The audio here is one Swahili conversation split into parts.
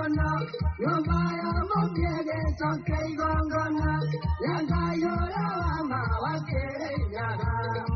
mono Yobaya mobiege Sokei gongona Yanga yora wama Wakere yaga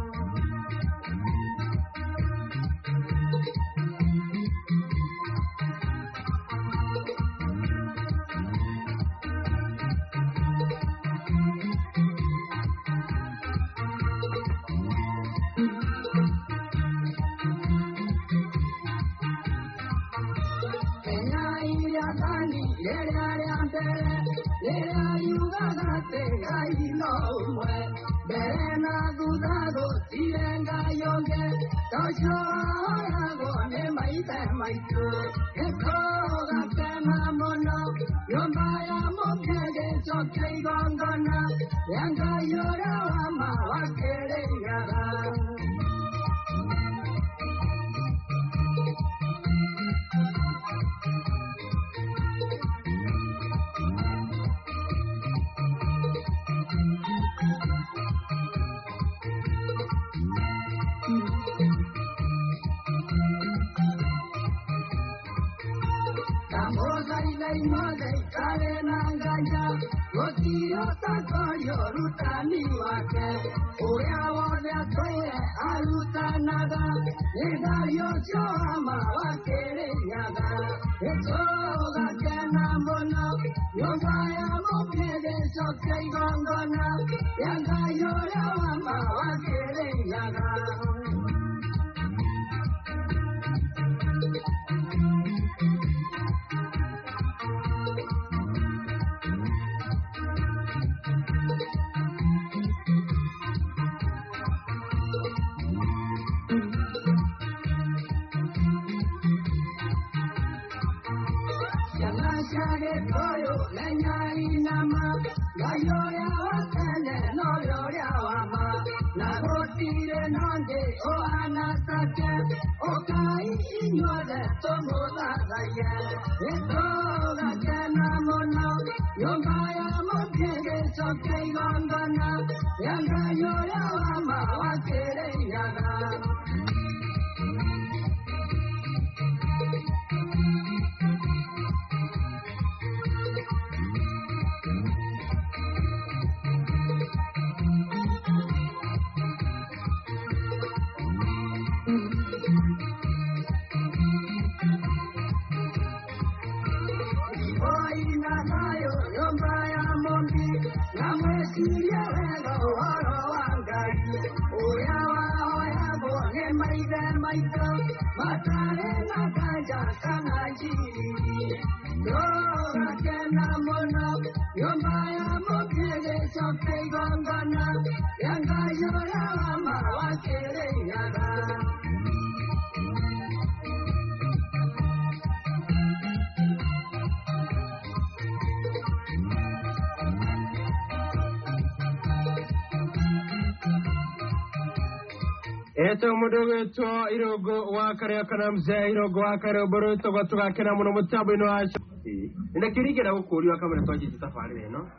Eto mudogo irogo wakare kana mzee irogo wakare boroto gatuka kena muno mutabu ino acho ndakirigera gukuri wakamera twaje tutafarire no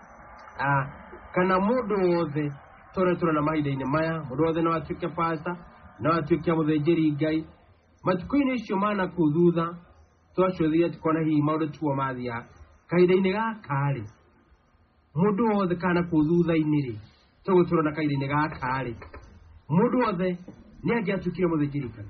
kana mundu wothe tore na mahinda-ini maya mundu wothe no atuike pasta no atuike muthĩnjĩri Ngai matuko-inĩ icio mana kuthutha twacũthire tukona hihi maundu tuo mathia kahinda-inĩ gaka ri mundu wothe kana kuthutha-inĩ ri tugutura na kahinda-inĩ gaka ri mundu wothe ni angiatukire muthĩnjĩri Ngai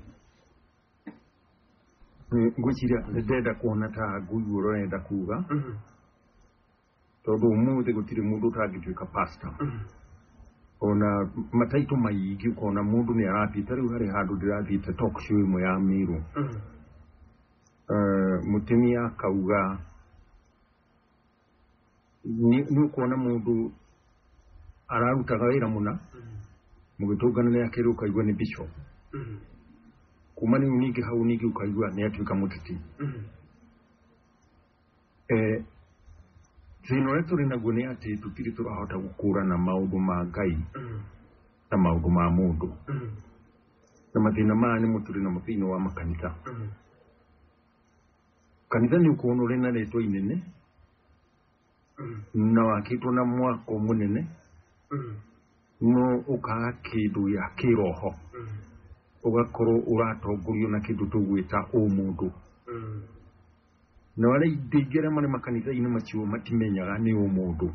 ngwiciria ndenda kuona ta ngui urenda kuga tondu umuthi gutire mundu utangituika pastor ona mataito maigi ukona mundu ni arapita riu hari handu ndirathite talk show imwe ya Miru mutumia akauga ni ukona mundu ararutaga wira muna mugitungana ni akiru ukaigua ni bishop kuma ni unigi hau nigi ukaigua ni atuika muteti thĩna ũrĩa tũrĩ naguo nĩ atĩ tũtirĩ tũrahota gũkũrana maũndũ ma Ngai na maũndũ ma mũndũ na mathĩna maya nĩmo tũrĩ namo thĩinĩ wa makanitha kanitha nĩ ũkuona ũrĩ na rĩtwa inene na wakĩtwo na mwako mũnene no ũkaga kĩndũ gĩa kĩroho ũgakorwo ũratongorio na kĩndũ tũgwĩta ũmũndũ na wale idegera mane makanitha ine machiwo matimenyaga ni umundu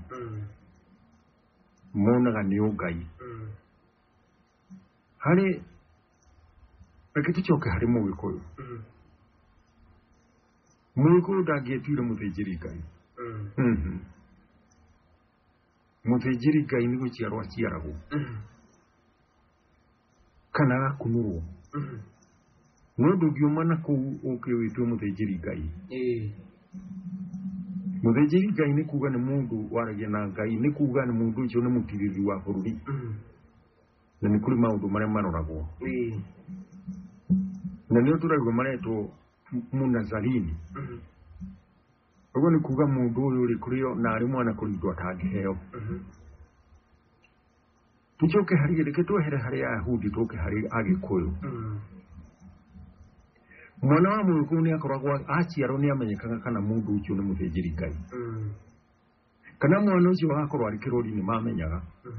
monaga ni ugai hari reke tucoke hari mugikuyu mugikuyu ndangĩtuire mũthĩnjĩri Ngai mũthĩnjĩri Ngai nĩ gũciarwo aciaragwo kana agakunũrwo no ndũngiuma na kũu ũke wĩtue mũthĩnjĩri Ngai mũthĩnjĩri Ngai nĩ kuga nĩ mũndũ waragia na Ngai nĩ kuga nĩ mũndũ ũcio nĩ mũtirĩri wa bũrũri na nĩ kũrĩ maũndũ marĩa maroragwo na nĩ tũraigua maretwo Mũnazarini ũguo nĩ kuga mũndũ ũyũ rĩ kũrĩo na arĩ mwana kũrindwo atangĩheo tucoke harĩ reke twehere harĩ Ayahudi tũke harĩ Agĩkũyũ mwana wa Mũgĩkũyũ nĩ akoragwo aciarwo nĩ amenyekaga kana mũndũ ũcio nĩ mũthĩnjĩri Ngai kana mwana ũcio agakorwo arĩ kĩrori nĩ mamenyaga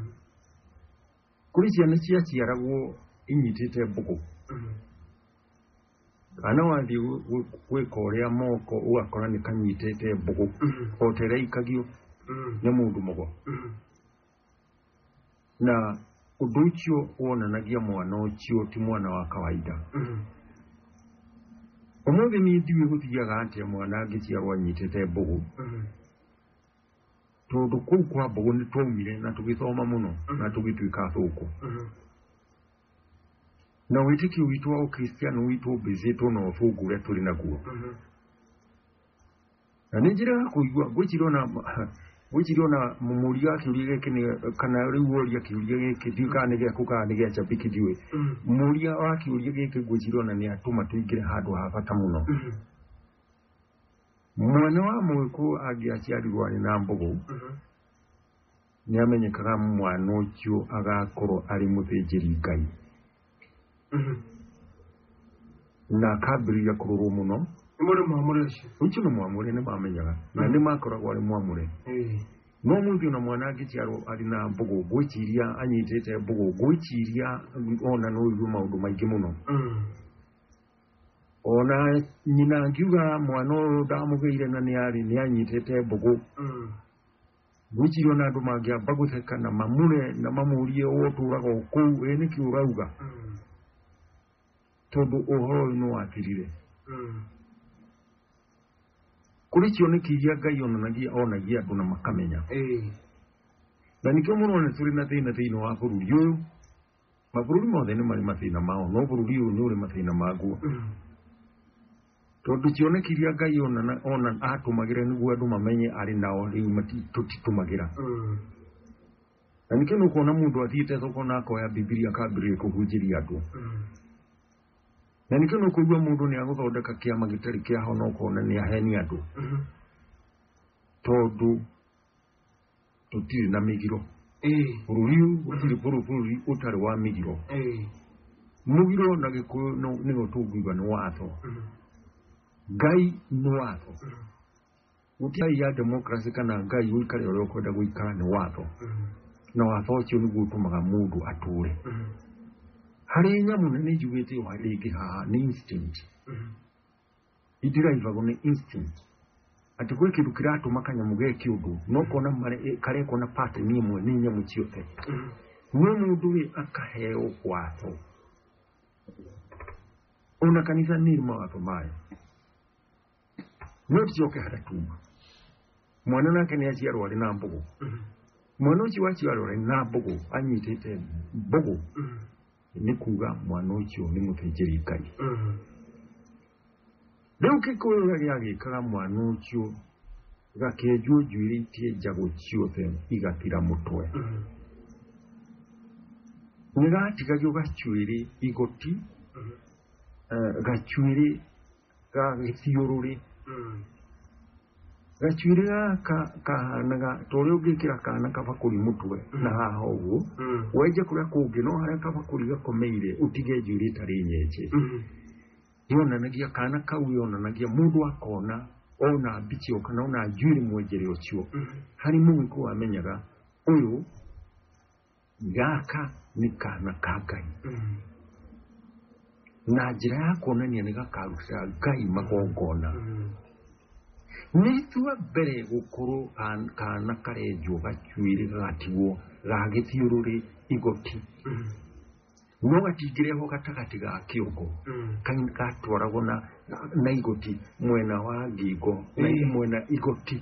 kũrĩ ciana ciaciaragwo inyitĩte mbũkũ kana wathiĩ gwĩka ũrĩa moko ũgakora nĩ kanyitĩte mbũkũ o ta ĩrĩa ikagio nĩ mũndũ mũgo na ũndũ ũcio wonanagia mwana ũcio ti mwana wa kawaida ũmũthĩ niĩ ndiũĩ gũthiaga atĩa mwana angĩciarwo anyitĩte mbũkũ tondũ kũu kwa mbũkũ nĩ twaumire na tũgĩthoma mũno na tũgĩtuĩka athũkũ na wĩtĩkio witũ wa ũkristiano witũ mbĩcĩtwo na ũthũngũ ũrĩa tũrĩ naguo na nĩ njĩra ya kũigua gwĩciria ona mũmũria wa kĩũria gĩkĩ kana rĩu woria kĩũria gĩkĩ ndiũĩ kana nĩ gĩaku kana nĩ gĩa Njambiki ndiũĩ mũria wa kĩũria gĩkĩ gwĩciria ona nĩ atũma tũingĩre handũ ha bata mũno mwana wa Mũgĩkũyũ angĩaciarirwo arĩ na mbũgũ nĩ amenyekaga mwana ũcio agakorwo arĩ mũthĩnjĩri Ngai na akambĩrĩria kũrorwo mũno ũcio nĩ mwamũre nĩ mamenyaga na nĩ makoragwo arĩ mwamũre no mũthĩ ona mwana angĩciarwo arĩ na mbũgũ gwĩciria anyitĩte mbũgũ gwĩciria ona no ũigue maũndũ maingĩ mũno ona nyina angiuga mwana ũyũ ndamũgĩire na nĩ anyitĩte mbũgũ gwĩciria ona andũ mangĩamba gũtheka na mamũre na mamũrie ũtũraga kũu nĩkĩ ũrauga tondũ ũhoro ũyũ nĩ wathirire kũrĩ cioneki iria Ngai onagia andũ na makamenya na nĩkĩo mũno nĩ tũrĩ na thĩna thĩinĩ wa bũrũri ũyũ mabũrũri mothe nĩ marĩ mathĩna mao no bũrũri ũyũ nĩ ũrĩ mathĩna maguo tondũ cioneki iria Ngai ona atũmagĩra nĩguo andũ mamenye arĩ nao rĩu tũtitũmagĩra na nĩkĩo nĩ ũkuona mũndũ athiĩte thoko na akoya Bibilia akambĩrĩria kũhunjĩria andũ na nĩkĩo nĩ ũkũigua mũndũ nĩ agũthondeka kĩama gĩtarĩ kĩaho na ũkona nĩ aheni andũ tondũ tũtirĩ na mĩgiro bũrũri ũyũ gũtirĩ bũrũri ũtarĩ wa mĩgiro mũgiro na Gĩkũyũ nĩguo tũngiuga nĩ watho Ngai nĩ watho gũtirĩ ya democracy kana Ngai ũikare ũrĩa ũkwenda gũikara nĩ watho na watho ũcio nĩguo ũtũmaga mũndũ atũre harĩ nyamũ nĩ njugĩte rĩngĩ haha nĩ instinct idiraivago nĩ instinct atĩ gwĩ kĩndũ kĩratũma kanyamũ geke ũndũ no kona karekwo na pattern ĩmwe nĩ nyamũ ciothe no mũndũ akaheo watho ona kanitha nĩ mawatho mayo no tucoke harĩa tuma mwana nake nĩ aciarwo arĩ na mbũgũ mwana ũcio waciarwo arĩ na mbũgũ anyitĩte mbũgũ nĩ kuga mwana ũcio nĩ mũthĩnjĩri Ngai rĩu Gĩkũyũ gĩagĩkaga mwana ũcio gakĩenjwo njuĩrĩ itie njagũ ciothe igathira mũtwe nĩ gatigagio gacuĩrĩ igoti gacuĩrĩ ga gĩthiũrũrĩ gacuĩrĩ gaka kahanaga ta ũrĩa ũngĩkĩra kana kabakũri mũtwe na haha ũguo wenje kũrĩa kũngĩ no harĩa kabakũri gakomeire ũtige njuĩrĩ itarĩ nyenje yonanagia kana kau yonanagia mũndũ akona ona mbicio kana ona njuĩrĩ mwenjere ũcio harĩ Mũgĩkũyũ amenyaga ũyũ gaka nĩ kana ka Ngai na njĩra ya kuonania nĩ gakaruta Ngai magongona nitua bere gukuru kana karejo gachuire gatiwo gagithiururi igoti no gatigireho gatagati ga kiongo kan gatwaragwo na igoti mwena wa ngingo na mwena igoti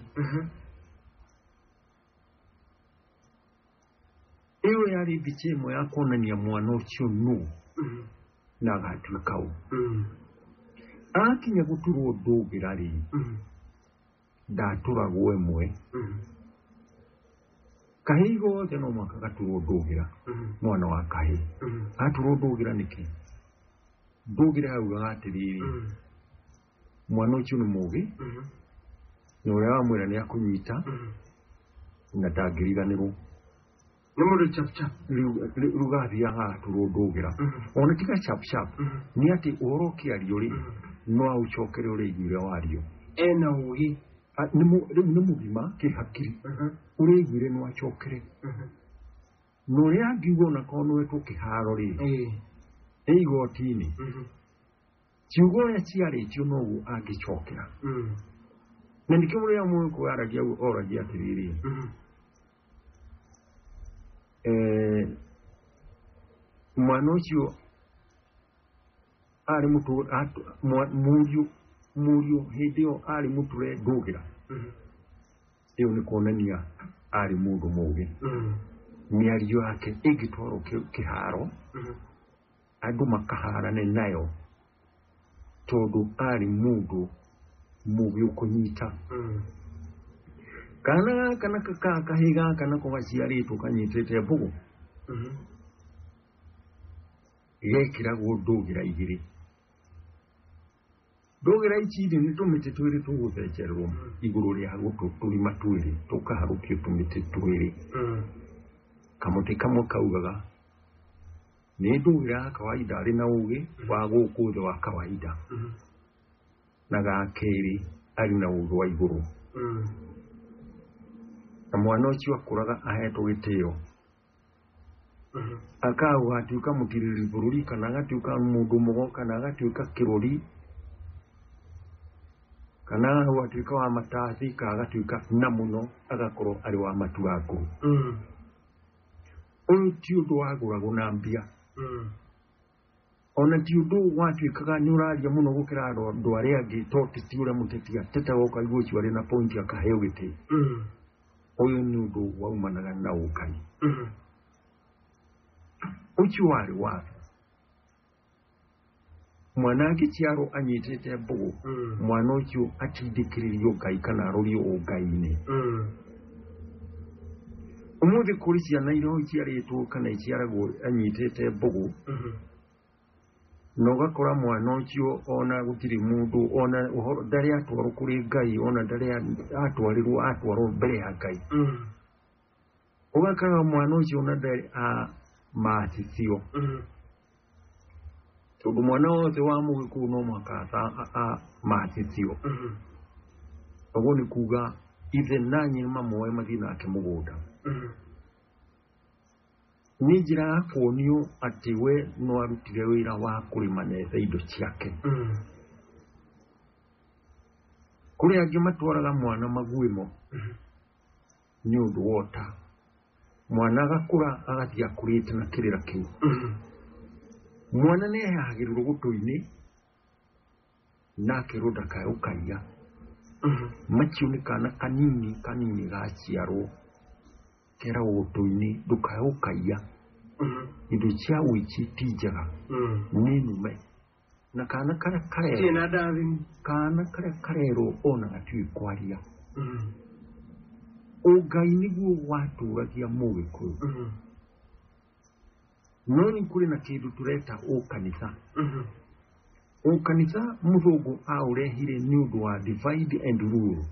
ewe yari bichemo yakonania mwana ucio nu na gatuikau akinya guturwo ndugira ri ndaturagwo emwe kahi gothe no mwaka gaturwo ndugira mwana wa kahi aturwo ndugira niki ndugira auga atiriri mwana ucio ni mugi no ya mwira ni akunyita na tangiriganirwo ni mundu chap chap rugathia aturwo ndugira ona tika chap chap ni ati urokia riori no auchokere ureigire wario ena ugi ni mugima kihakiri ureigire no achokere no ya ngigo na kono wetu kiharo ri igotini kiugo ya ciari cio no agichokera na ndikimuri ya mwe ko aragia oragia atiriri mwana ucio ari mutu murio hidio ari muture ndugira iyo ni kuonania ari mundu mugi miario yake igitwaro kiharo andu makaharane nayo tondu ari mundu mugi ukunyita kana kahiga kana ko gaciari tukanyitete bugu yekira gudugira igiri dogira ichidi nitumite twiri tuguthecerwo iguru ria gutu turi matwiri tukaharukio tumite twiri kamuti kamwe kaugaga ni ndugira kawaida ari na ugi wa guku wa kawaida na gakeri ari na ugi wa iguru na mwana ucio akuraga ahetwo gitio akawa atuika mutiriri bururi kana agatuika mundu mugoka na agatuika kirori kana atuika wa matathi ka agatuika na muno agakorwo ari wa matuaku uyu ti undu waguragwo na mbia ona ti undu watuikaga ni uraria muno gukira andu aria angi to ti uria mutetia tete woka igũcio ari na point akaheo giti uyu ni undu waumanaga na ukai ucio wari wathi mwana agichiaro anyitete bugu mwana ucio atindikiririo ngai kana arorio ngai-ini umuthi kuri ciana iria iciaritwo kana iciaragwo anyitete bugu no gakora mwana ucio ona gutiri mundu ona ndari atwaro kuri ngai ona ndari atwarwo mbere ya ngai ugakora mwana ucio ona ndari maaticio tondu mwana wothe wa mugiku no mwaka maaticio uguo ni kuga ithe na nyina mamoe mathi nake mugunda ni njira ya kuonio ati we no arutire wira wa kurima netha indo ciake kuri angi matwaraga mwana maguimo ni undu wota mwana agakura agathia kurite na kirira kiu mwana ne yagirirwo gutu-ini nake roda kayukaiya machiu ni kana kanini gaciarwo kera gutu-ini ndukayukaiya indo cia wichi tinjaga ninume na kana kare tina davi kana karero ona gatui kwaria ugai niguo waturagia mugikuyu no ni kuri na kindu tureta ukanitha ukanitha muthungu aurehire ni undu wa divide and rule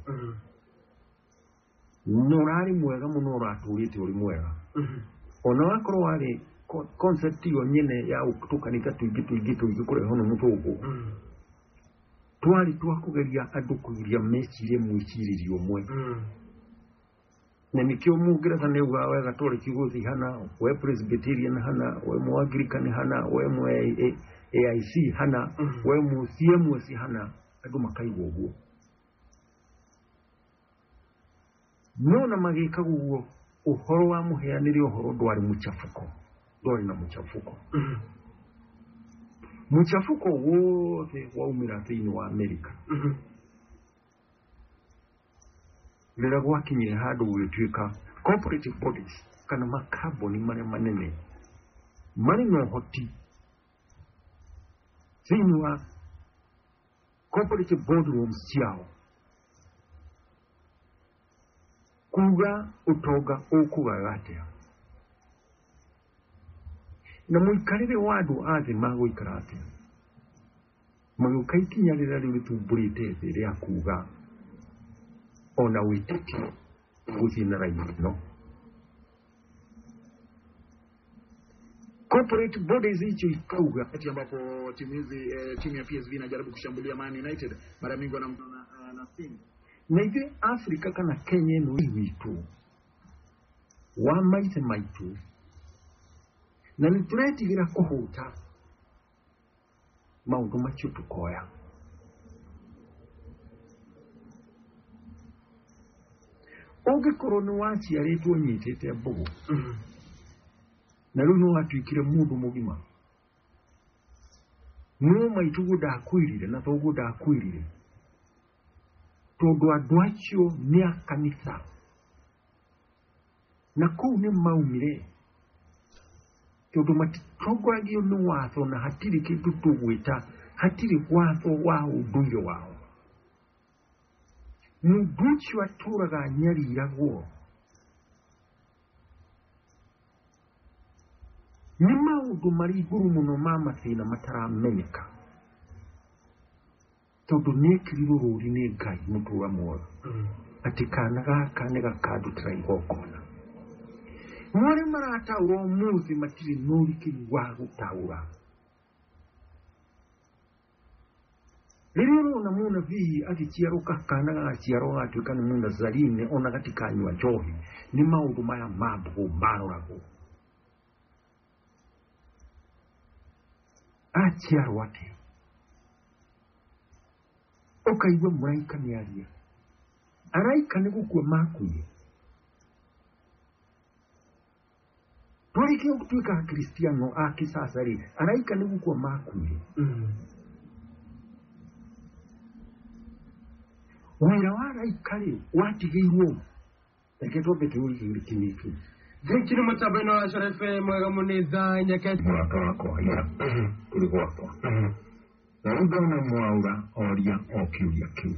no rari mwega muno raturite uri mwega ona wakorwo wari concept yo nyene ya tukanitha tuingi kure hono muthungu twari twakugeria andu kugiria mecirie mwiciririo mwe na nikio mugira ne uga we gatoliki guthi hana we presbyterian hana we muanglican hana we mu AIC hana we mu CMS hana andu makaigwo guo nona magika guo uhoro wa muheanire uhoro ndwari muchafuko ndwari na muchafuko muchafuko wothe waumira thĩinĩ wa Amerika rĩrĩa gwakinyire handũ gũgĩtuĩka cooperative bodies kana makambuni marĩa manene marĩ na ũhoti thĩinĩ wa cooperative boardrooms ciao kuga utonga ũkũgaga atĩa na mũikarĩre wa andũ a thĩ magũikara atĩa magĩũka ikinya rĩrĩa rĩu rĩtumbũrĩte thĩ rĩa kuga ona wĩtĩkio gũthiĩ na raini ĩno. Corporate bodies hicho ikauga wakati ambapo timu ya PSV inajaribu kushambulia Man United mara mingi na Simba na ithuĩ Afrika kana Kenya ĩno witũ wa maithe maitũ na nĩtũretigĩra kũhũta maũndũ macio tũkoya ũngĩkorwo nĩ waciarĩtwo nyitĩte mbũgũ na rĩu nĩ watuĩkire mũndũ mũgima no maitũguo ndakwĩrire na thoguo ndakwĩrire tondũ andũ acio nĩ a kanitha na kũu nĩ maumire tondũ matitongoragio nĩ watho na hatirĩ kĩndũ tũgwĩta hatirĩ watho wa ũndũire wao mũndũ ũcio atũraga nyariiragwo nĩ maũndũ marĩ igũrũ mũno ma mathĩna mataramenyeka tondũ nĩekĩrirwo rũri nĩ Ngai mũtũra muoyo atĩ kana gaka nĩ gakandutĩra igongona mwari marataũra ũmũthĩ matirĩ n'ũrikĩri wa gũtaũra rĩrĩa ũrona mũnabii agĩciarwo kana gagaciarwo gatuĩka nĩ mũnazarine ona gatikanyua njohi nĩ maũndũ maya mambũgũ maroragwo aciarwo atĩa ũkaigua mũraika nĩaria araika nĩ gũkua makuire twarĩkia gũtuĩka akristiano a kisasa rĩ araika nĩ gũkua makuire wĩra wa araika rĩ watigĩirwo reke twambe kĩũria kĩnĩkĩ Gĩkĩrĩ mũtambo-inĩ wa Coro FM mwega mũnĩtha nyakete mũrata wakwa ya tũrĩ gwakwa na rĩu ndona mwaura oria o kĩũria kĩu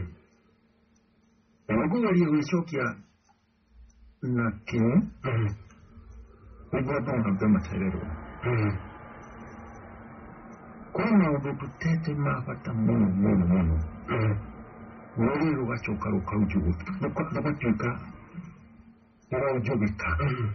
na nĩngũgeria gwĩcokia na kĩo nĩguo andũ hambe matererwo kwĩ maũndũ tũtete ma bata mũno mũno mũno rũrĩrĩ rũgacoka rũgatuĩka rũronjogeka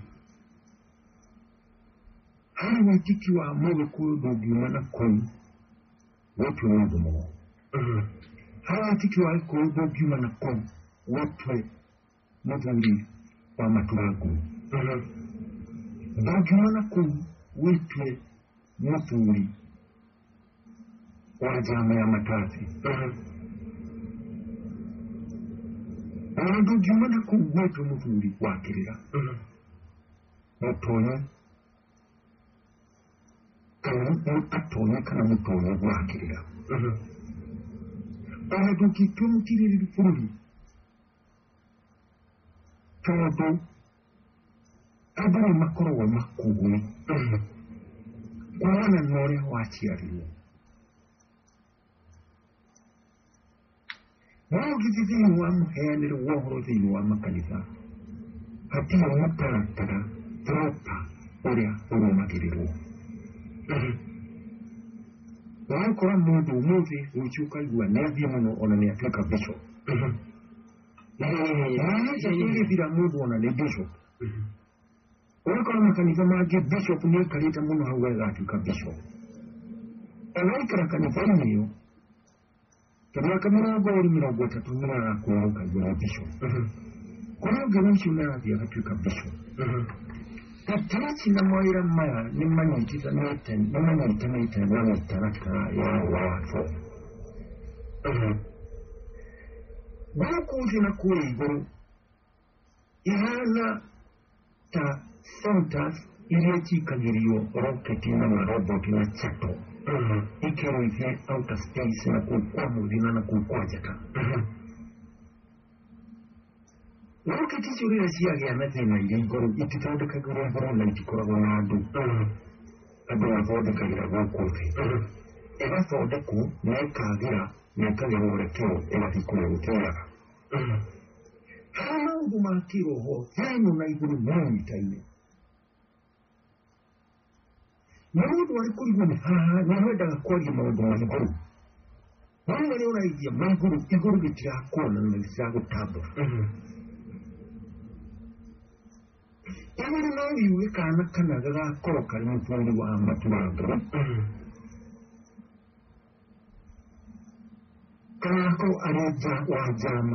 harĩ wĩtĩki wa Mũgĩkũyũ ndũngiuma na kũu gũtue mũndũ mũgo harĩ wĩtĩki wa Gĩkũyũ ndũngiuma na kũu gũtue mũthuri wa Maturangu ndũngiuma na kũu wĩtue mũthuri wa njama ya Matathi ona ndũngiuma na kũu wĩtue mũthuri wa Kĩrĩra mũtonyo atonye kana mũtonyo wa Kĩrĩra ona ndũngĩtua mũtirĩrĩri bũrũri tondũ andũ nĩ makoragwo makuuĩ kumana na ũrĩa waciarirwo wagĩthiĩ thĩinĩ wa mũheanĩre wa ũhoro thĩinĩ wa makanitha hatirĩ mũtaratara proper ũrĩa ũrũmagĩrĩrwo wakora mũndũ ũmũthĩ rũciũ ũkaigua nĩathiĩ mũno ona nĩatuĩka bishop gĩthira mũndũ ona nĩ bishop ũrakora makanitha mangĩ bishop nĩaikarĩte mũno hau agatuĩka bishop ona aikara kanitha-inĩ ĩyo ta mĩaka 20-30 nĩarakuoya ũkaigua nĩ bishop kũrĩa ũngĩ rũciũ nĩarathiĩ agatuĩka bishop Tatarachi na mawĩra maya nĩ manyitanĩte na mĩtaratara ya watho gũkũ thĩ na kũrĩa igũrũ ihana ta Santas iria cikagĩrio roketi na maroboti na chato ikerũithie outer space na kũu kwa mũthina na kũu kwa njata. Roketi icio rĩrĩa ciagĩa na thĩna iria igũrũ itithondekagĩrwo igũrũ na itikoragwo na andũ mathondekagĩra gũkũ thĩ. Ĩgathondekwo na ĩkagĩra na ĩkagĩa mwerekeo ĩgathiĩ kũrĩa gũtũũraga. Harĩ maũndũ ma kĩroho thĩinĩ na igũrũ manyitaine. Na mũndũ arĩ kũrigwo nĩ haha nĩamendaga kwaria maũndũ ma igũrũ. Wani marĩa ũraigua ma igũrũ gĩtirakuona na gĩtiragũtambũra. Igũrũ no yuge kana kana gagakorwo karĩ mũthuri wa maturanga. Gagakorwo arĩ wa njama.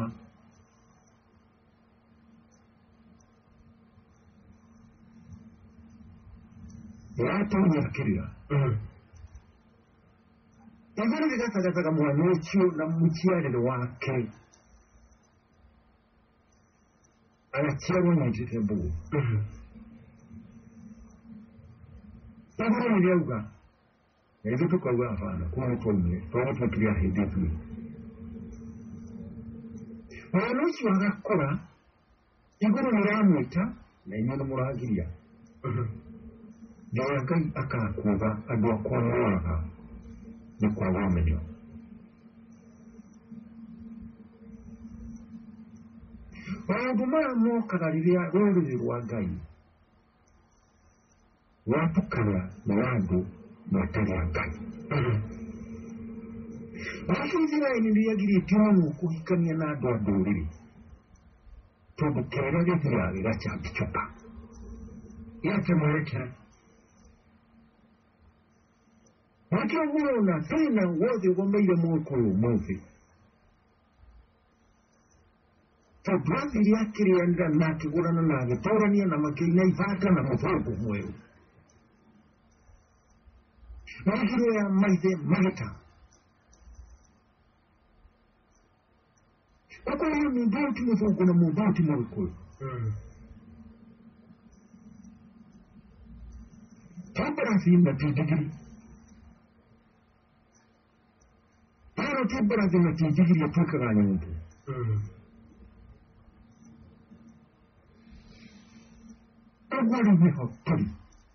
Yatonyakĩrĩra. Igũrũ rĩgathagathaga mwana ũcio na mũciarĩre wake. Agaciarwo nyitĩte mbũgũ. Igũrũ nĩrĩauga, na ithuĩ tũkauga hapana, kuma nĩtwaumire, twagũtwĩkire ahĩndĩ ithuĩ. Mwana ũcio agakũra, igũrũ nĩrĩramwĩta, na inyuĩ nĩmũragiria. Nginya Ngai akakuga andũ akwa moraga nĩ kwaga ũmenyo. Maũndũ maya mokaga rĩrĩa rũrĩrĩ rwa Ngai rwatukana na andũ matarĩ a Ngai. Wake Isiraeli nĩrĩagirĩtio mũno kũhikania na andũ a ndũrĩrĩ, tondũ kĩrĩa gĩthiaga gĩgacambĩcoka gĩate mwerekera. Wake ũguona thĩna wothe ũgomeire Mũgĩkũyũ ũmũthĩ, tondũ athire akĩrĩanĩra na akĩgũrana na agĩtũrania na makĩina ibanga na mũthũngũ mwerũ. Maigiro ya maithe magĩta. Ũkũrĩa mũndũ ũyũ ti mũthũngũ na mũndũ ũyũ ti Mũgĩkũyũ. Tambarathi na ti ndigiri. Tambarathi na ti ndigiri atuĩkaga nyũndũ. Ũguo rĩu nĩho tũrĩ.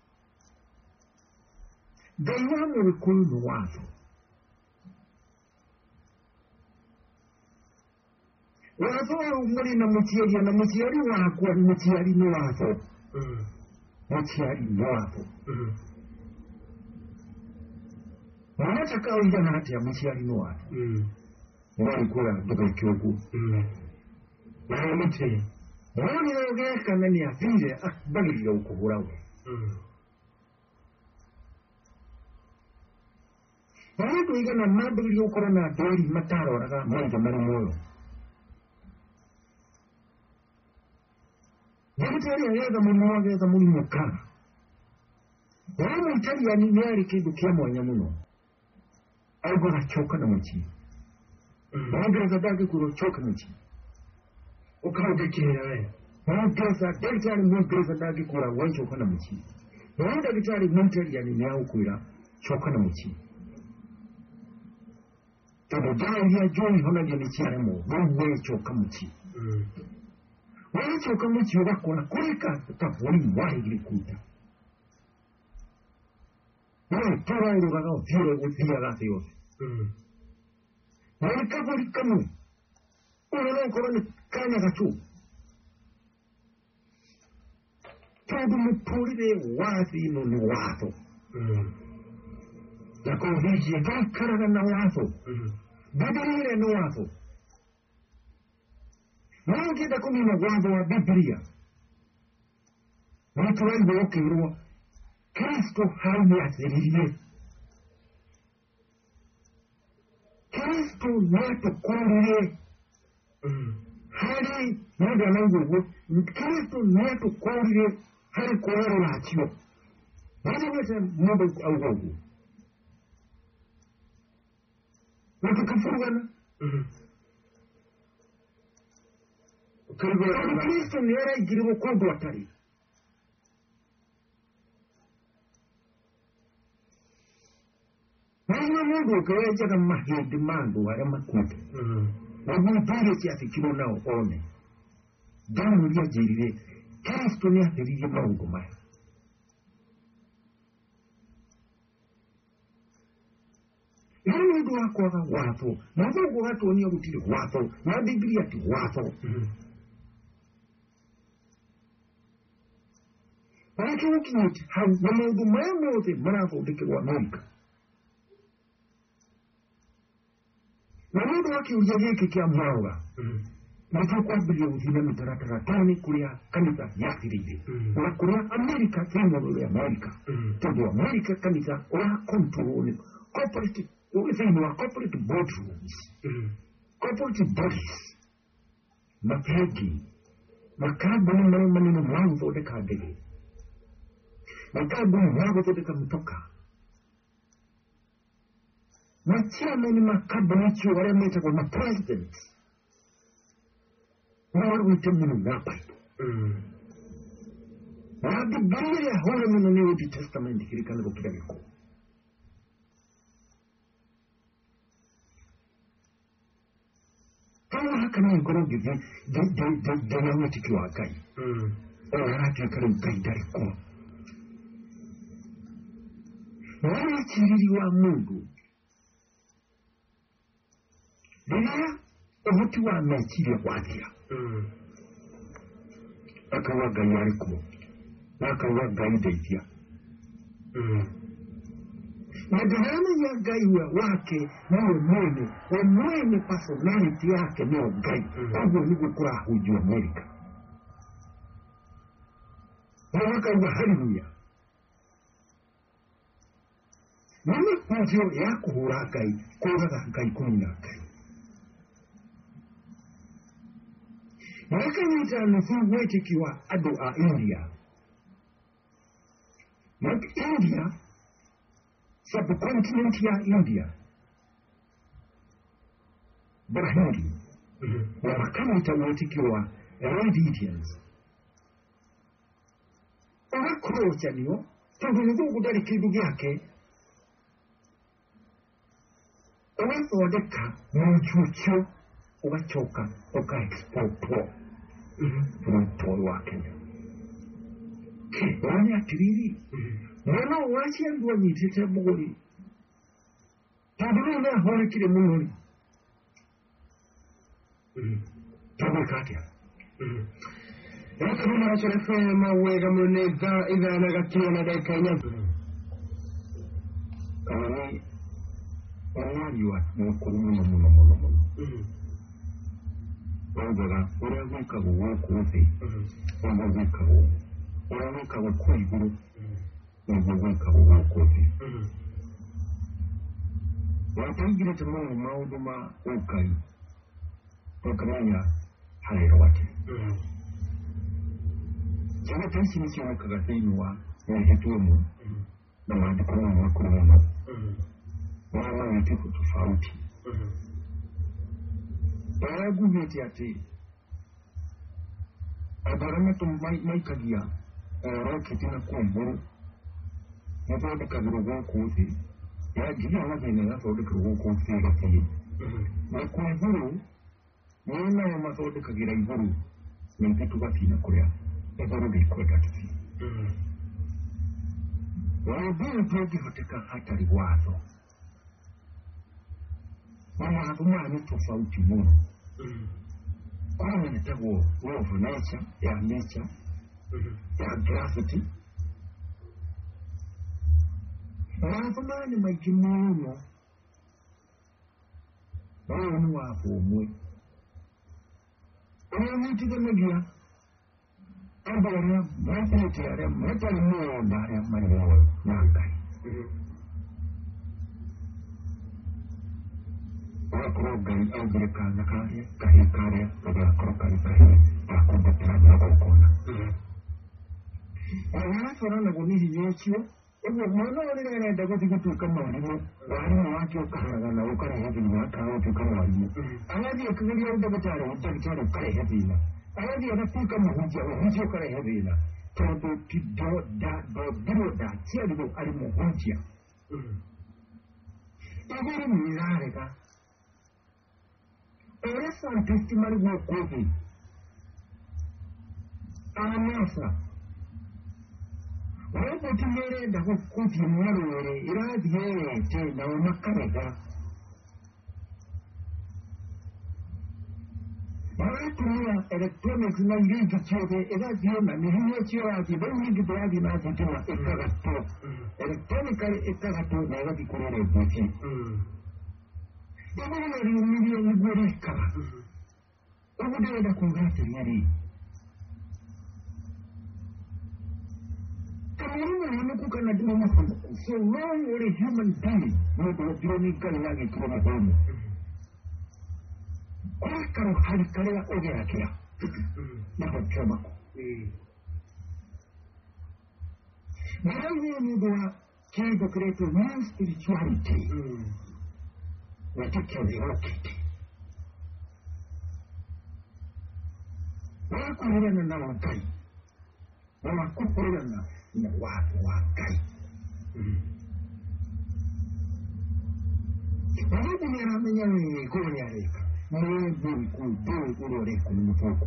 Ngai wa Mũgĩkũyũ nĩ watho. Watho ũyũ mũrĩ na mũciari na mũciari wakwa mũciari nĩ watho. Mũciari nĩ watho. Mwanataka ũigana atĩa mũciari nĩ watho. Mũgĩkũyũ ndũgeke ũguo. Nawe mũtĩĩ. Mwanĩra ũgekana nĩ athire akambagĩrĩria gũkũhũra we. Andũ igana mambĩrĩria gũkorwo na ndwari mataroraga maithe marĩ muoyo. Ndagĩtarĩ agetha mũrimũ agetha mũrimũ kana. Wa Mũitaliani nĩarĩ kĩndũ kĩa mwanya mũno. Augaga choka na mũciĩ. Mũngereza ndangĩkwĩra choka mũciĩ. Ũkaũgĩkĩrĩra we. Ndagĩtarĩ Mũngereza ndangĩkwĩra waicoka na mũciĩ. Na ndagĩtarĩ Mũitaliani nĩagũkwĩra choka na mũciĩ. Tondũ ndawa iria njũĩ ihonagia nĩ ciaremwo, no wecoka mũciĩ. Wecoka mũciĩ ũgakora kũrĩ kabũri wahĩgire kuta. Nawe tũraũrũgaga ũthiaga thĩ yothe. Na nĩ kabũri kamwe. Ũrĩa no ũkorwo nĩ kanya gatũ. Tondũ mũtũrĩre wa thĩ ĩno nĩ watho. Na kũhĩhia ndaikaraga na watho. Biblia nĩ watho. Na ũngĩenda kũmenya watho wa Biblia, nĩtũraigua ũkĩrwo Kristo hau nĩatheririe. Kristo nĩatũkũrire. Harĩ mũndũ anaigua ũguo, Kristo nĩatũkũrire harĩ kuoya rũracio. Nĩnjiguĩte mũndũ auga ũguo. Na tukafurugana. Kristo nĩ araingĩrirwo kũndũ atarĩ. Nĩ mũndũ ũkĩwenjaga mahĩndĩ ma andũ arĩa makuĩte. Na mũndũ ciathikirwo nao one. Ndamũria njĩrire, Kristo nĩ atheririe maũndũ maya. Nĩ mũndũ wa kwaga watho, na thoguo gatuonia gũtirĩ watho, na Biblia ti watho. Arake gũkinyĩte hau, na maũndũ maya mothe marathondekerwo Amerika. Na mũndũ akĩũria gĩkĩ kĩa mwaũra, nĩtũkwambĩrĩria gũthiĩ na mĩtaratara tani kũrĩa kanitha yathirĩire, na kũrĩa Amerika thĩinĩ wa Amerika, tondũ Amerika kanitha ũrakontrol corporate thĩinĩ wa corporate boardrooms, corporate bodies, mabengi, makambuni marĩa manene ma gũthondeka ndege, makambuni ma gũthondeka mĩtoka, na chairman makambuni icio arĩa metagwo ma president nĩwarwĩte mũno na Bible. Na Biblia ĩrĩa hũre mũno nĩ Old Testament kĩrĩkanĩro kĩrĩa gĩkũrũ. Kawa haka nĩ ngorwo ngĩthiĩ ndĩna wĩtĩkio wa Ngai. Aratuĩka rĩu Ngai ndarĩ kuo. Na wĩciriri wa mũndũ rĩrĩa ũhoti wa meciria wathira, akauga Ngai arĩ kuo, na akauga Ngai ndeithia. Na ndĩramenya Ngai wake nĩwe mwene personality yake nĩyo Ngai. Ũguo nĩguo kũrahunjio Amerika. Na akauga haleluya. Na mĩhunjio ya kũhũra Ngai, kũraga Ngai, kũnina Ngai. Wakanyita nuthu wĩtĩkio wa andũ a India. Na India, subcontinent ya India, Bahindi, na wakanyita wĩtĩkio wa Red Indians. Ũgakũrũcanio, tondũ nĩguo ndarĩ kĩndũ gĩake, ũgathondeka mũcucio, ũgacoka ũka-exportwo bũrũri wa Kenya. Wone atĩrĩrĩ, mwana ũyũ waciarirwo anyitĩte mũgũri, tondũ rĩu nĩahonekire mũno rĩ, tũgwĩka atĩa? Reka Machara FM wega mũno nĩ thaa ithano gakinya na ndagĩka inya. Kana nĩ mwaria wa mũkũrũ mũno. Waugaga ũrĩa gwĩkagwo gũkũ thĩ, ũguo gwĩkagwo. Ũrĩa gwĩkagwo kũu igũrũ, ũguo gwĩkagwo gũkũ thĩ. Wataingĩrĩte mũno maũndũ ma ũkai, ũkamenya harerwo atĩa. Ciana ta ici nĩcionekaga thĩinĩ wa mĩhĩtwa ĩmwe na maandĩko mamwe makũrũ mũno, marĩa mawĩtĩkwo tofauti. Aragugĩte atĩ andũ arĩa maikagia roketi na kũu igũrũ mathondekagĩrwo gũkũ thĩ, nginya mathĩna ĩgathondekerwo gũkũ thĩ ĩgathiĩ. Na kũu igũrũ nĩo nao mathondekagĩra igũrũ, na ithuĩ tũgathiĩ kũrĩa igũrũ rĩkwenda tũthiĩ. Ũndũ ũyũ ndũngĩhoteka hatarĩ watho. Mawatho maya nĩ tofauti mũno. Kwana nĩtagwo law of nature, ya gravity. Mawatho maya nĩ maingĩ mũno. Ũyũ nĩ watho ũmwe. Ũrĩa nyitithanagia andũ arĩa mathĩte, arĩa matarĩ muoyo na arĩa marĩ muoyo na Ngai. Ũgakorwo Ngai augire kana karĩa, kahĩĩ karĩa, gagakorwo karĩ kahĩĩ ga kũmbatĩra magongona. Na waratwaranagwo nĩ hinya ũcio, ũguo mwana ũyũ rĩrĩa arenda gũthiĩ gũtuĩka mwarimũ, mwarimũ wake ũkaharagana ũkarehe thĩna akaga gũtuĩka mwarimũ. Agathiĩ akĩgeria ũndagĩtarĩ ũkarehe thĩna. arathi agatuĩka mũhunjia ũkarehe thĩna tondũ ti ndombirwo ndaciarirwo arĩ mũhunjia igũrũ nĩrarega ũrĩa scientisti marĩ gũkũ thĩ NASA roboti nĩrenda gũthiĩ mwarũre ĩrathiĩ yete nao makarega maratumia electronics na iria ingĩ ciothe ĩgathiĩ na mĩhinya ĩcio rathiĩ rĩu ningĩ ndĩrathiĩ na thitima ĩkagatwo electronically ĩkagatwo na ĩgathiĩ kũrĩ roboti igũrũ na riumithio nĩguo rĩkaga ũguo ndĩrenda kuuga atĩrĩrĩ kana ndimo mafunguku so long uri human being mundu wabiro ni ngai nagĩkĩrwo mũhomo kũrakaro hari karĩa ũgerakĩra naho kĩamako nĩrauga nĩ ũndũ wa kĩndũ kĩretwo new spirituality wakĩkĩo gĩgũkĩte wakũhũrana na Ngai na wakũhũrana na watu wa Ngai Wanabu niramenya wego nyareka Mwebu kudu uroreko mfuko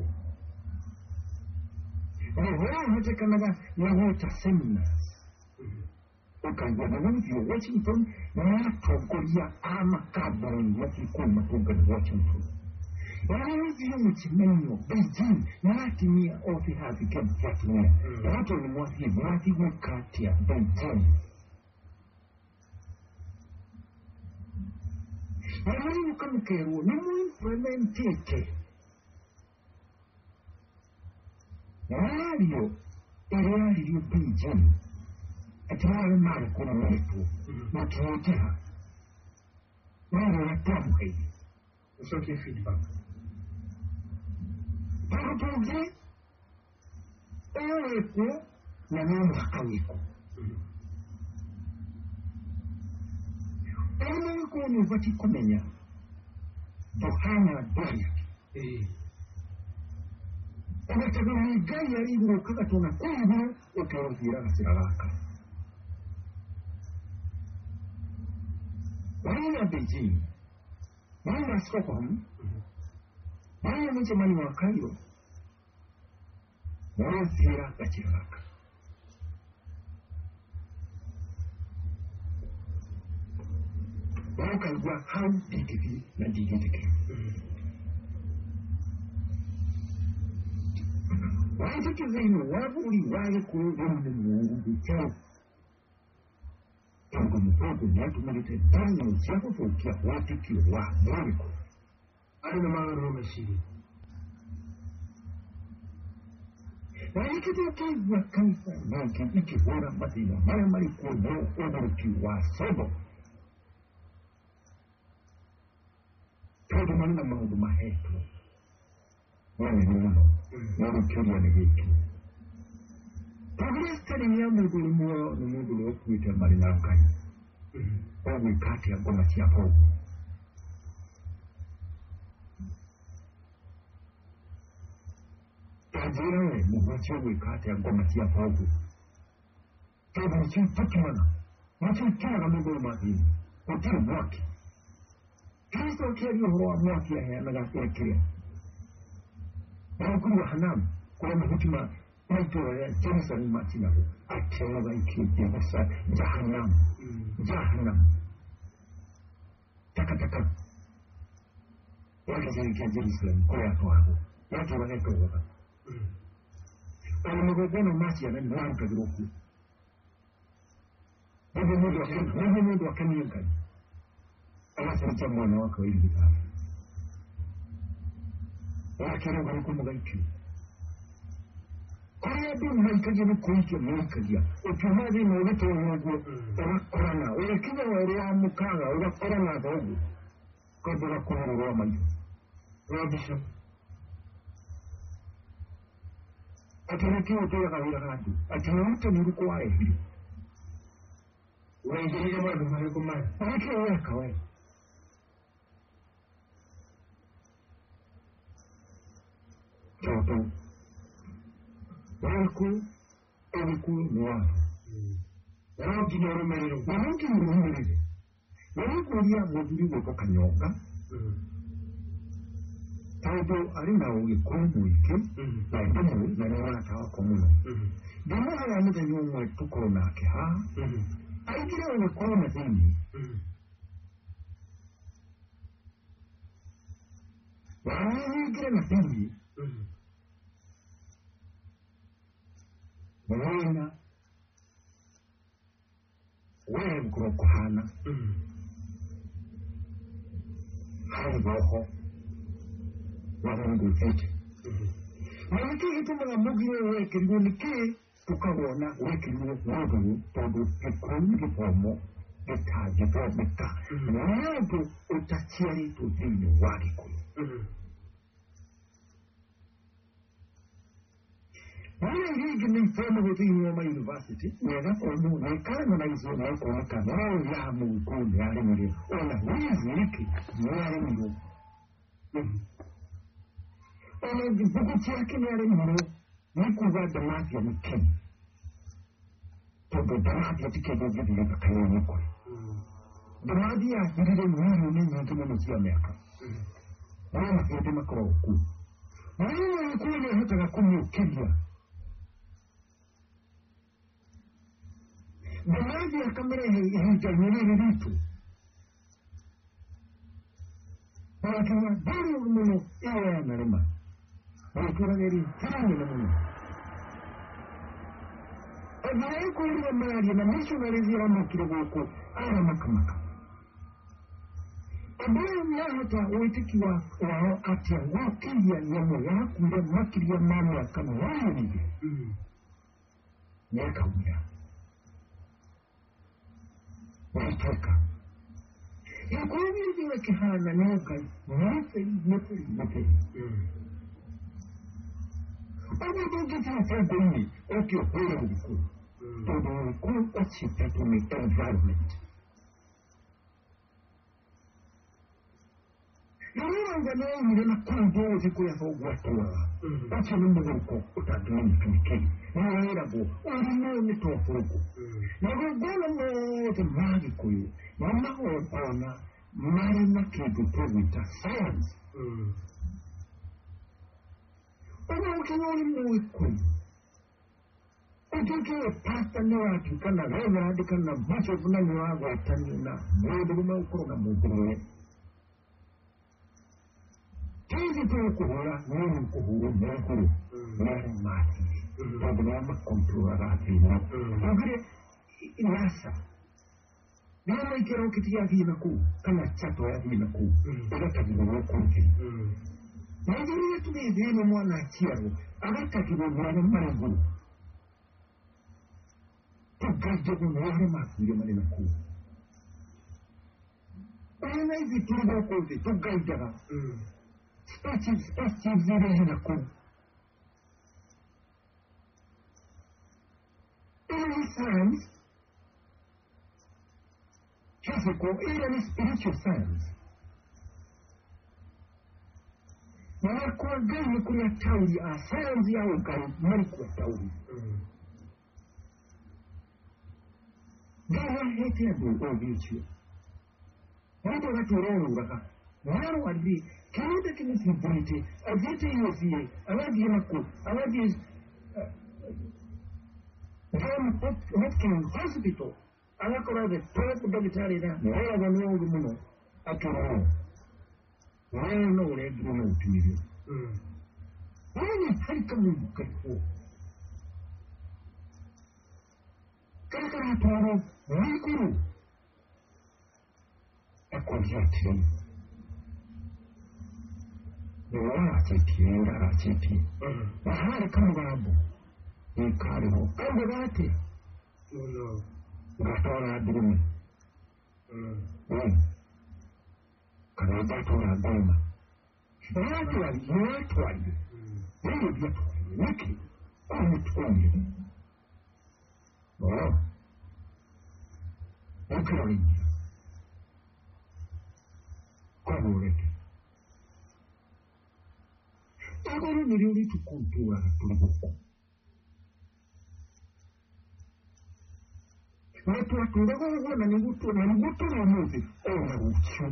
Wahora hatekanaga Yahuta seminars Ukangwa na wivyo Washington Natogoria ama kabari Wakikuma tugani Washington Wawivyo mchimenyo Beijing Natimia ofi hafi kemfatimia Wato ni mwati wakatia Beijing Wanabu kamukeru Namu implementete Wanario Iriario Beijing Atiwale mara kuna mwetu Wakihojiha Wale watamu haidi Usoke feedback Parupuge Eweko na nini wakaweko Eweko ni wati kumenya Dohana doya Unataka mwigai ya ribu kaka tuna kuibu Ukaozira kasiralaka Wana Beijing Wana Stockholm Wana mchamani wa Cairo Wana zira kasiralaka Wana kalgua hau digiti na digitiki Wana kizenu wabuli wale kuhudu mungu chao Tangu mpogo nyatu malite tanyo chako fokia watu kiwa mwiko Aina maaro mashiri Waikita kiwa kanisa Nanki iki hora matina Mara mali kuwa Odo kiwa sobo Todo manina maudu mahetu Wale nuno Wale kiwa negetu Progrestari ya mungu lumuwa Mungu luokuita marina Ngai Owe kati ya goma tia pogu Tajirawe muwachi owe kati ya goma tia pogu Todo mchi tukimana Mchi kira mungu lumadini Kutiri mwaki Kristo kiri uhuwa mwaki ya hea Naga ya kiria Wakuru wa hanamu Kwa mhutima Maito ya Jerusalem matinahu Akewa iki Yehosa Jahannam Taka Waka zirikia Jerusalem Kwa hapo Watu waneko waka Wala mgogono mati ya nani Wanka viroku Wabu mundu wakani yungani Ala sarita mwana waka wa ili vitali Wakera wakumu gaikiu Ayadu maikaji ni kuike maikaji Ukimazi na uleto wangu Uwakorana Ulekiza wa mukaga Uwakorana dogu Kwa wakona uwa mayu Wabisha Atinaki utoya kawira hatu Atinamuta niruko wae hili Uwaijirija wadu mahiku maya Waki uwa kawai Toto. Wako eliku noa. Wako noromerero. Wako noromerero. Wako ya moduli wako kanyonga. Toto arina uye komu ike. Na idomu na nora tawa komuno. Dama ya muda yomwe tukoro na keha. Aikira uye kona zini. Aikira na zini. Mwana wewe mkuroko hana hai roho wangu fiti Maliki hitu mga mugi wewe kiriyo nike tukawona wewe kiriyo wagu todo kikoni kipomo etaji pomika Mwangu utachiari tuzini wagi kuyo Wale higi ni mfano within Roma University, whether or no, we can't raise your work on a canal, Yamu, Good, Yarimiri, or a Wiziki, Yarimiro. And the Bukuchaki Yarimiro, we could write the Mafia with King. To the Mafia ticket of the Kayanoko. The Mafia didn't really need to know America. One of the Macro. Why are you calling her to come Kenya? Baadhi ya kamera haijamulia vitu. Wakati bado mno ya narema. Wakati ngeri sana na mno. Abaye kulia mali na mwisho nalizira mkiro kwa ara makamaka. Abaye mnahata uitikiwa wao atia wakilia nyamo ya kumbe makilia mama kama wao ni. Nyaka Wataka. Ya kuwezi hiziwa kihana nyoka, nyote. Oba doge tata goni, oki okwele uliku. Todo uliku ochipe to me environment. Yawanga na yule kundo ziku ya hogwatoa. Ochi mungu utaduni tunikeni. Mwerago, urino nitofuruku. Nagogona mwote magi kuyu. Mama ona marina kidu provita science. Oba ukinyoli mwe kuyu. Utuke pasta niwa tukana reva adikana macho kuna niwago atanina. Mweduma ukuro na mwedure. Tizi tuwe kuhura, mwere kuhuru, mwekuru. Mwere mati. Programa controllarativa. Ogre inasa. Nama ikero kitia vina ku, kana chato ya vina ku. Agata kibono kunti. Majuri yetu ni vina mwana chiaro. Agata kibono mwana marangu. Tugaje mwana makuri mwana ku. Wana hivi tulibo kunti, tugaje ga. Spachi vile hina ku. Science, physical and spiritual science. Kwa gani kuna tauri a science ya ukari mani kwa tauri. Gaya heti ya do obichu. Wado watu roho waka. Waro wadi kanda kinisi brite. Ajete yosie. Awadi yako. Awadi John Hopkins Hospital. Anakora the top doctor there. Wala wanongo muno. Akoro. Wala no red no tiri. Wala halika mungu kaipo. Kaka toro wikuru. Akonjati. Wala chetienda cheti. Wala kama babu. Incredible. Quando bate? No. Gastora Bruno. Quando gastora Goma. Naturally. Very beautiful. Wicked. Only. Oh. Okay. Correct. agoro nä rä o rä tåkåntåraga tå rä gå kå na twatåraga å guo na nä guo tå rä må thä ona gå cio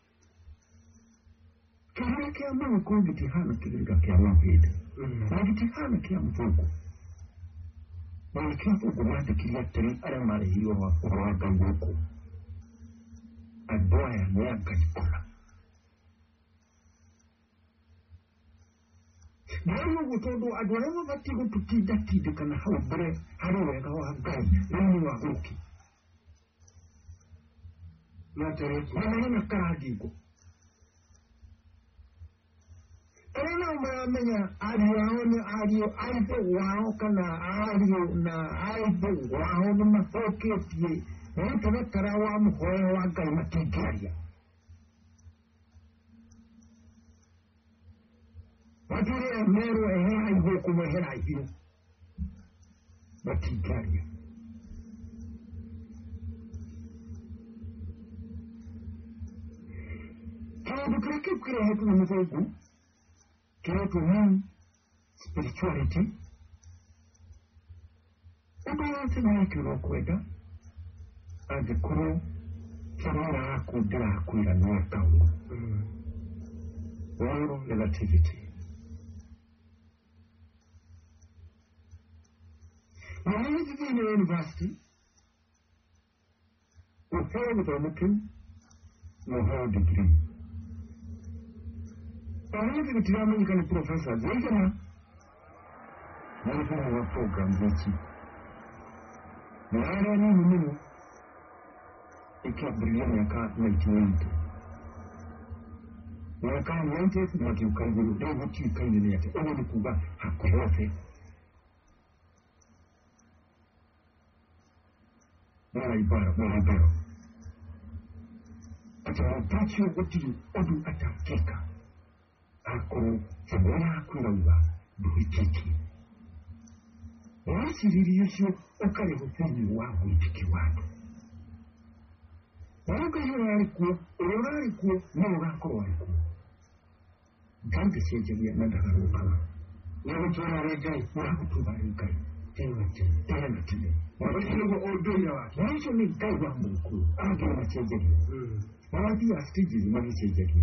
kä rä a kä a magä kå gä tihana kä rä kä a mahä na gä tihana kä a må thångå na nä kä a thångå mandä kä ria atä rä arä a marä hire å horo wa ngai gå kå andå aya nä a ngai kåna nayo gå tondå andå arä a mabatiä gå tå tindä kana hau mbere harä wega wa ngai nä wa gå kä na marä na karangingo arä nao maramenya ariå ao nä aithe wao kana ariå na aithe wao nä macokä tie mũtaratara wa mũhoya wa ngai matingĩaria matũrĩa merwo eherai gũkũ mweherai biũ matingĩaria kĩndũ kĩrĩa kĩu kĩrehetwo nĩ mũthũngũ kĩretwo new spirituality ũndũ wothe nĩwekĩrwo kwenda angĩkorwo kĩrora gaku ndĩrakwĩra nĩwekagwo moral relativity na hizi thĩinĩ wa university ũheo gĩthomo kĩu na ũheo degree Pamoja gĩtiramenyeka nĩ professors aigana marĩ thĩinĩ wa programs ici na arĩa nini mũno ikĩambĩrĩria mĩaka 98 mĩaka 90 makiuka igũrũ rĩu gũtiũkaine nĩ atĩ ũguo nĩ kuuga hakuhĩ othe maraibaro atĩ mũtacio gũtirĩ ũndũ atangĩka akorwo jambo yakwĩrauga ndũhĩkĩtie wacirĩrie ũcio ũkarĩhwo thĩinĩ wa wĩtĩki wa andũ Ngai ũrarĩ kuo ũrĩa ũrarĩ kuo no ũgakorwo arĩ kuo Ngai ndĩcenjagia na ndagarũrũkaga nĩgũtũũra arĩ Ngai ũragũtũũra arĩ Ngai tena na tene ũcio ũndũire wake na ũcio nĩ Ngai wa mũkũrũ angĩ macenjagia na wathiaga stages magĩcenjagia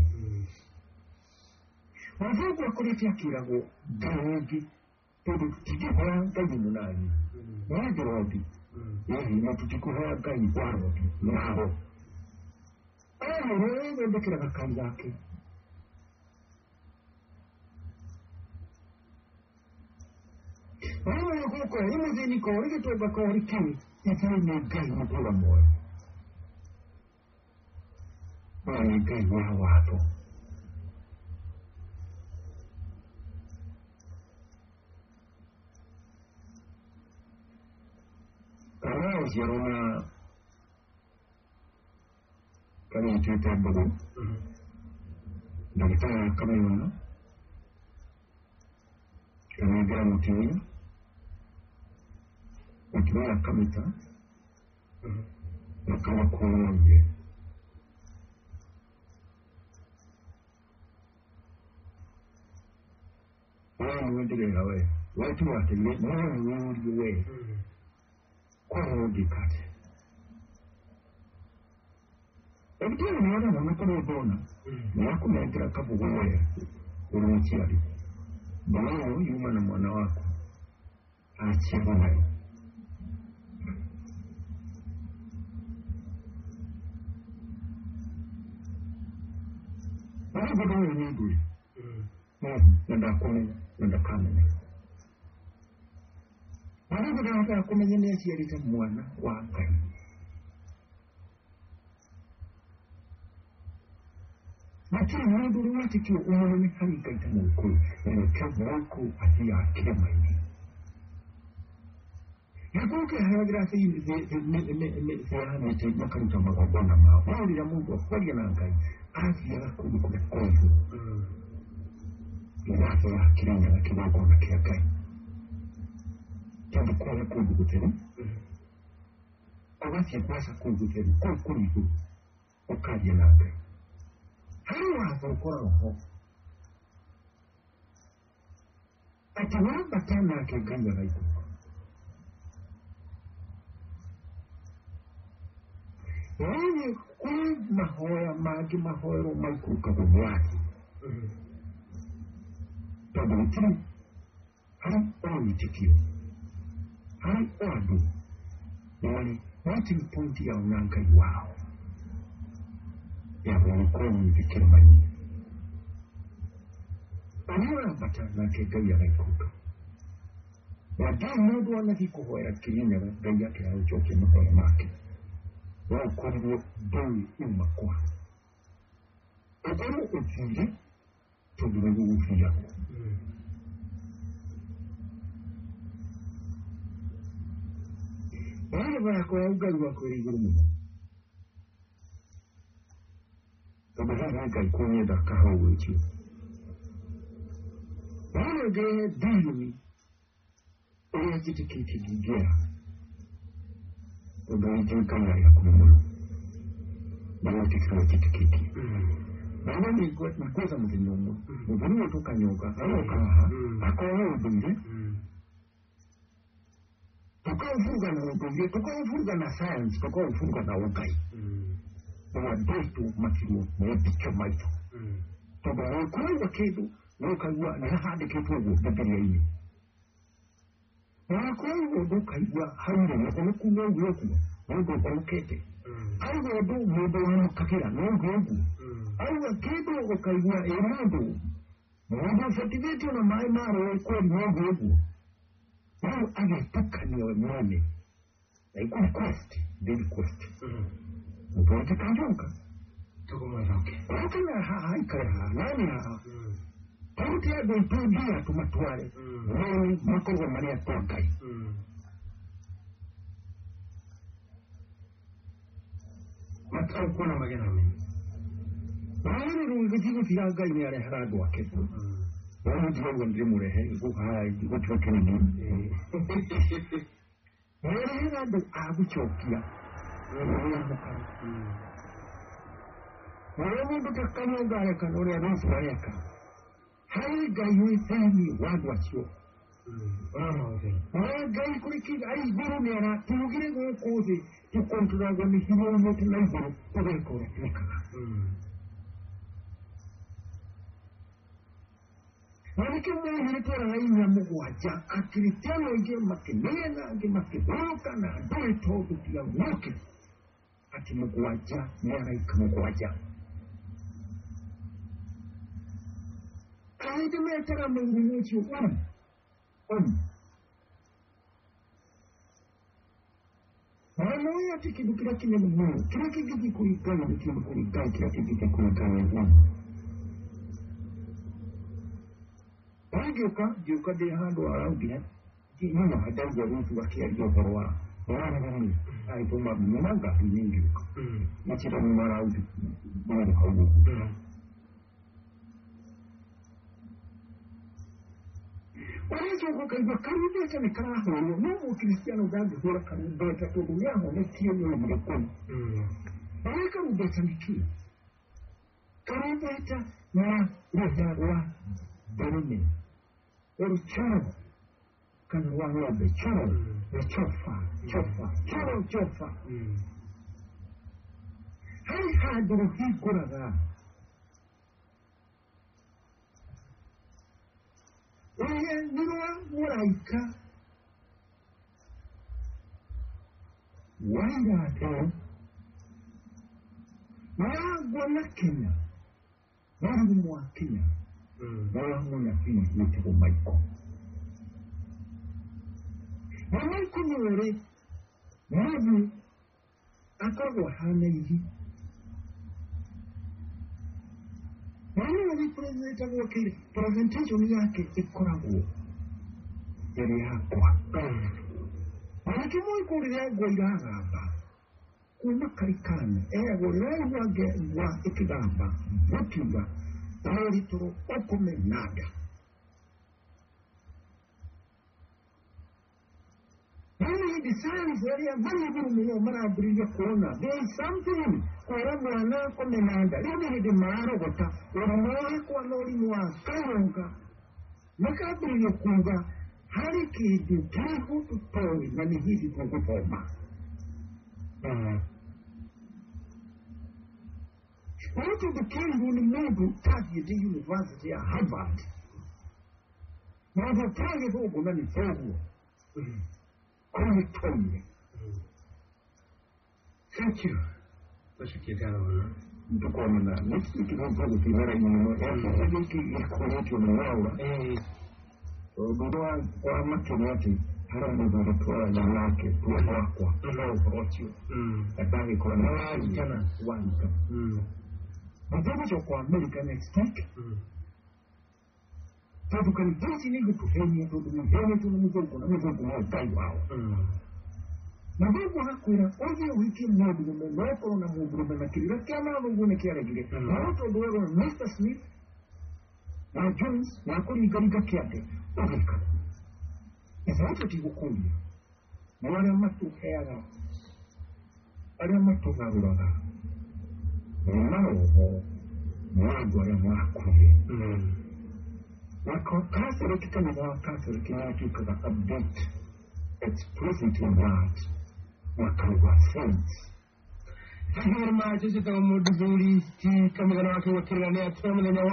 Wazungu wakorete akĩragwo Ngai ũngĩ tondũ tũtingĩhoya Ngai mũnani wa Nairobi na tũtikũhoya Ngai wa Nairobi naho thondekera gakai gake Wala gũkũ nĩ mũthĩnĩko ũrĩ gĩtonga korĩ kĩu itarĩ nĩ Ngai mũtũũra muoyo na nĩ Ngai wa watho kana ũciarwo na kana ituĩte mbũgũ ndagĩtarĩ akamĩona kamĩngĩra mũtumia mũtumia akamĩta akama kuonie nĩwenderera we wetuatĩire nĩwĩũrie we kwaũndĩkate Daktari anaona mwanakona bona na yakumekera kabugo wewe uri mukiari bawo yuma na mwana wako achira nayo Bana bado ni nduri nenda kumenya nenda kamenya Bana bado hata kumenya ni achirita mwana wa Ngai Lakini mundu uri watikio umone hari kaita mukuru mwako atia kema ini Yakuke hayagira se makaruta magogona mao Mauri ya mundu wakwari na Ngai Asia kudu kumekozu Inato ya kiranga na kimagona kia Ngai Tandu kwa kudu kuteri Awasi kwasa kudu kuteri Kwa kuriku Ukaji na Ngai Hari watho ũkoragwo ho Atawamba tena akiganya raiku. Yani kwa mahoya magi mahoero maikuka kumwaki. Tabutiri. Hari owi tikio. Hari oadu. Yani watching point ya unanka wao. Ya wanikomu mbikira mani. Anura batana kegaya raikuka. Wajaa modu wanakikuhoya kinyanya gaya kaya uchoke mahoya maki. Wakorwo doi umakwa. Okoro ukiri tuguru ufira. Bale bakora ugali bakora iguru. Kabahara kai konye da kaho wuci. Bale ge diyumi. Oya kitikiti gigia. Oga kama ya kumumulo. Bale tikira kitikiti. Bale ni kwa mvinyomo. Mvinyomo toka nyoka. Alo kaha. Akoa ubunde. Tukavuga na ubunde. Tukavuga na science. Tukavuga na ugai. Wadoto makiru. Mwepicho maito. Toba wakuwa kedu. Wakaiwa na hadi ketuwa bibilia ini. Wakaiwa wakaiwa haure. Wakuwa wakaiwa. Mungu olukete. Aiwa do mungu wamukakira mungu. Aiwa kedo okaiwa emundu. Mungu fativete na maimaro kwa mungu. Mungu agepukani wa mwame. Na ikuwa quest. Daily quest. Mungu watakanjoka. Toko mwazake. Wakana haikaya nani haa. Tauti ya gontudia tumatuare. Mwani makoro maria tokai. Matau kuna magana mimi. Wale rungijigo tiraga ini ale harado akepo. Wale tigo ngire murehe go hai go tukene ni. Wale harado aguchokia. Wale mundu takanyo ngare kanore arufu areka. Hai gayu femi wagwachyo. Gai kuriki ai guru nera tugire go kozi tu kontra go ni himo mo tunai guru poder ko nekala. Wani ke mo ni tora ai nyamu waja akritano nge makenena nge makedoka na dole to tu ya woke. Ati mo waja nera ikamo waja. Ai de metera mo ni chi Wala ati kibu kila kile mwenye. Kila kiki kulikana kila kulikana kila kiki kulikana. Geuka de hando araudia. Mwana hadaja rutu wakia liyo korwa. Wana gani. Aitoma mwanga mingi. Nachira mwara audi. Mwana haugu. Wanacho kukaiba karibia chane karaho. Mungu kristiano gadi hura karibia chato duniaho. Nekiyo nyo mrekoni. Wanaka ubeta nikia. Karibia cha na roharwa. Barumi. Oru charo. Kana wabe charo. Chofa. Hai haduru hii kuraga. Oye, nirwa muraika. Wanda to. Wagona Kenya. Wangu Kenya. Wangu na Kenya nitiko Maiko. Maiko niwere. Wangu akago hana hivi. Wale walipresenta wakili presentation yake ikorago yari hakwa Wale moi kuria goiraga hapa kuma karikana goiraga wa ikigamba mukiba tawari toro okome nada Wale designs area very good mara brilya kuona there is something kwa mwana komenanda leo ni mara gota wanamoa kwa lori mwa kayonga makambĩrĩria kuuga harĩ kĩndũ kĩrĩho tũtoĩ na nĩ hihi tũgũthoma. Ũyũ tondũ kĩrĩirwo nĩ mũndũ ũtathiĩte yunivasĩtĩ ya Harvard, mũndũ ũtagĩthũngũ na nĩ thoguo kũu nĩ toire. Thank you. Tushirikiana wana. Tukomana nisi kidogo kibara nyuma ya hiki ikoletwa na wao. Ndio kwa matomati hara ndio toa na yake kwa kwa rocho. Abali kwa na jana wanga. Ndio kwa American Extech. Sababu kan jinsi ni kufanya tu mzungu na mzungu wa Taiwan. Na Mungu hakwira oje wiki mmoja mmeoko na Mungu mmemakirira kama Mungu ni kiaregire. Na watu ndio Mr. Smith na Jones na kuligarika kiate. Okeka. Sasa watu tikukumbia. Na wale matu hera. Wale matu ngarura. Nao Mungu ya mwakuri. Wako Catholic kama wa Catholic na tuka update explicit in that. Wakawa sense. Hii ni maji ya mudu zuri, kama kana wake wakilania tuwa